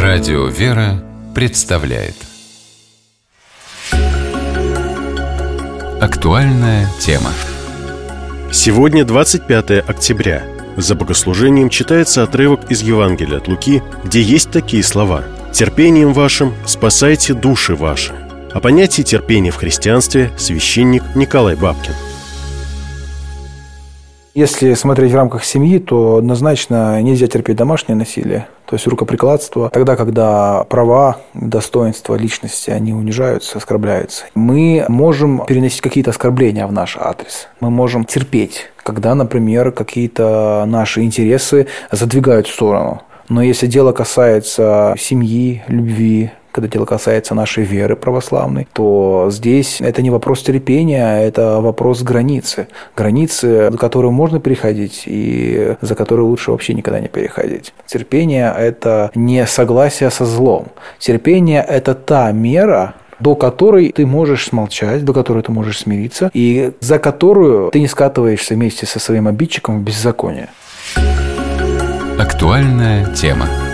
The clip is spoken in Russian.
Радио «Вера» представляет актуальная тема. Сегодня 25 октября. За богослужением читается отрывок из Евангелия от Луки, где есть такие слова: «Терпением вашим спасайте души ваши». О понятии терпения в христианстве священник Николай Бабкин. Если смотреть в рамках семьи, то однозначно нельзя терпеть домашнее насилие, то есть рукоприкладство. Тогда, когда права, достоинства личности, они унижаются, оскорбляются. Мы можем переносить какие-то оскорбления в наш адрес. Мы можем терпеть, когда, например, какие-то наши интересы задвигают в сторону. Но если дело касается семьи, любви, когда дело касается нашей веры православной, то здесь это не вопрос терпения, это вопрос границы. Границы, за которые можно переходить и за которые лучше вообще никогда не переходить. Терпение – это не согласие со злом. Терпение – это та мера, до которой ты можешь смолчать, до которой ты можешь смириться, и за которую ты не скатываешься вместе со своим обидчиком в беззаконие. Актуальная тема.